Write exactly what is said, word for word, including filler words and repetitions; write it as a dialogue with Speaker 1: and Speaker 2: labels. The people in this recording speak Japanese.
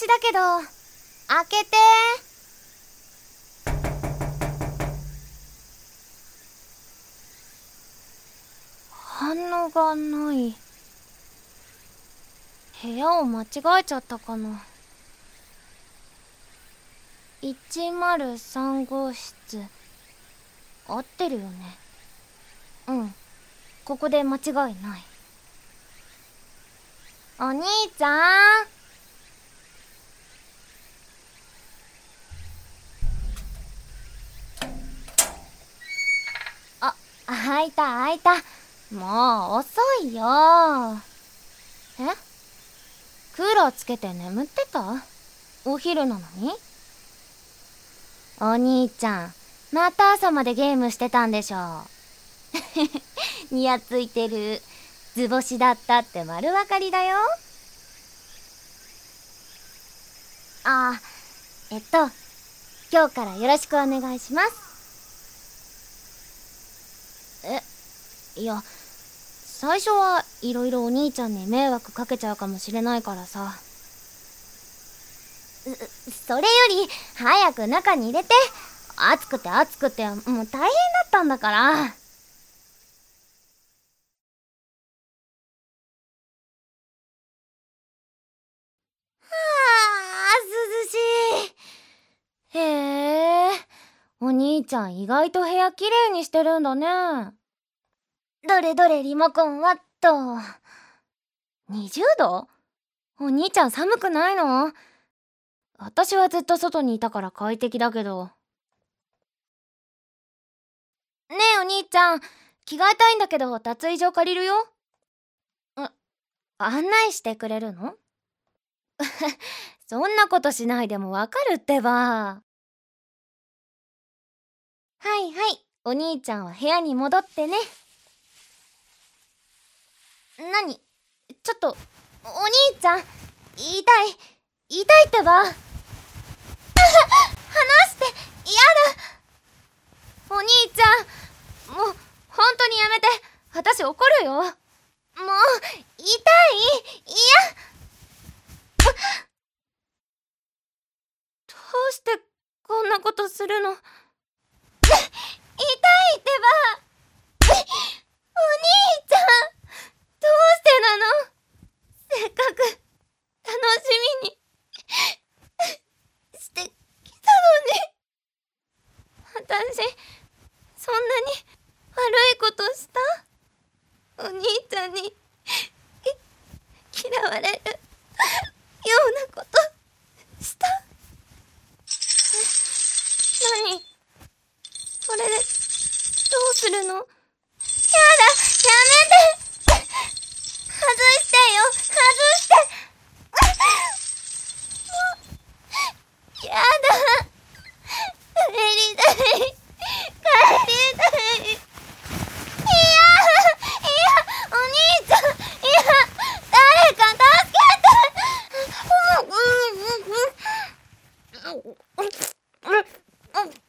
Speaker 1: しだけど、開けて。反応がない。部屋を間違えちゃったかな。いちまるさん号室。合ってるよね。うん、ここで間違いない。お兄ちゃん。あ、開いた開いた。もう遅いよ。え？クーラーつけて眠ってた？お昼なのに？お兄ちゃん、また朝までゲームしてたんでしょ。にやついてる。図星だったって丸分かりだよ。あ、えっと今日からよろしくお願いします。え、いや、最初はいろいろお兄ちゃんに迷惑かけちゃうかもしれないからさ。それより早く中に入れて。暑くて暑くてもう大変だったんだから。はあ、涼しい。へえ、お兄ちゃん意外と部屋きれいにしてるんだね。どれどれリモコンはっと。にじゅうど？お兄ちゃん寒くないの？私はずっと外にいたから快適だけど。ねえお兄ちゃん、着替えたいんだけど脱衣所借りるよ。ん、案内してくれるの？そんなことしないでもわかるってば。はいはい、お兄ちゃんは部屋に戻ってね。なに？ちょっと、お兄ちゃん、言いたい、言いたいってば。離して、嫌だ。お兄ちゃん、もう、本当にやめて。私怒るよ。もう、痛い、嫌。どうしてこんなことするの？痛いってば。お兄ちゃん、どうしてなの？せっかく楽しみにしてきたのに。私そんなに悪いことした？お兄ちゃんに嫌われるようなことした？何？それでどうするの？やだ、やめて。外してよ、外して。もう、やだ。帰りたい、帰りたい。いや、いや、お兄ちゃん、いや、誰か助けて。